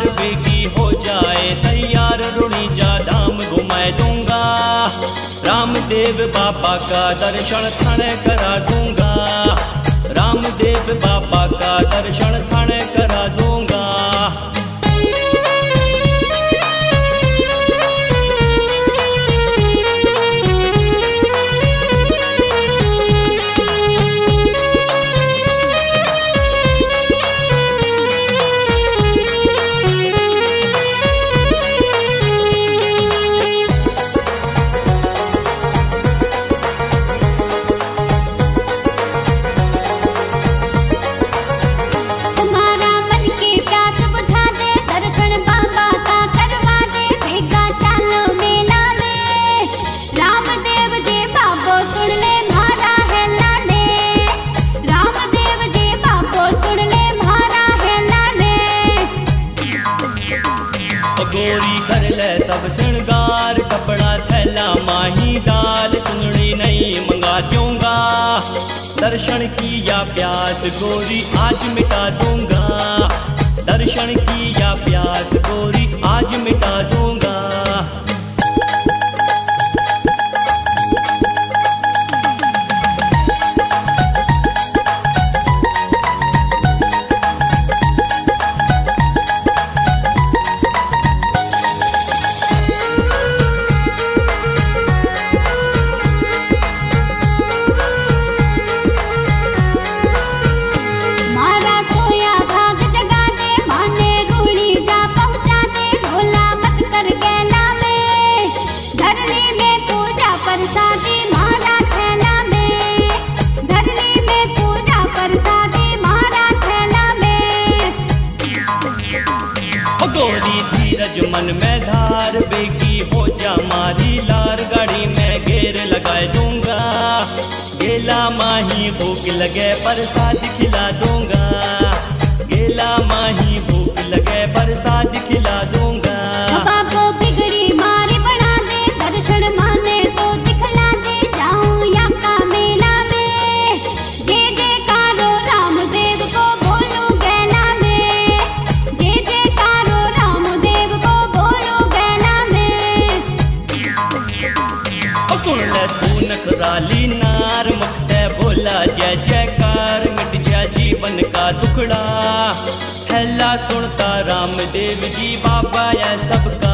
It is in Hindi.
बेगी हो जाए तैयार, रुणी जा धाम घुमाए दूंगा। रामदेव बाबा का दर्शन थाने करा दूंगा, रामदेव बाबा का दर्शन थाने करा दूंगा। गोरी कर ले सब श्रृंगार, कपड़ा थैला माही डाल, चुनड़ी नहीं मंगा दूंगा। दर्शन किया प्यास गोरी आज मिटा दूंगा, दर्शन किया प्यास गोरी आज मिटा दूंगा। गोरी धीरज मन में धार, बेगी हो जा मारी लार, गाड़ी में घेर लगा दूंगा। गेला माही भूख लगे प्रसाद खिला दूंगा, गेला माही भूख लगे प्रसाद खिला दूंगा। सुन ले तू नखराली नार, मुक्ते बोला जय जयकार, मिट जा जीवन का दुखड़ा। हैला सुनता रामदेव जी बाबा है सबका।